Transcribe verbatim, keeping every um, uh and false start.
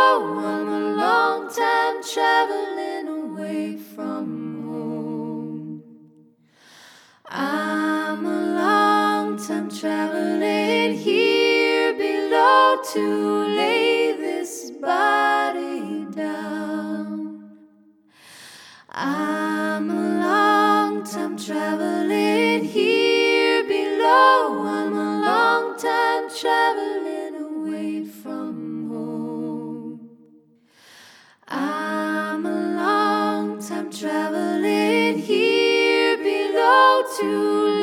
below. I'm a long time traveling away from home. I'm a long time traveling here below to lay this body down. I'm a long time traveling here below. I'm a long time traveling away from home. I'm a long time traveling here below to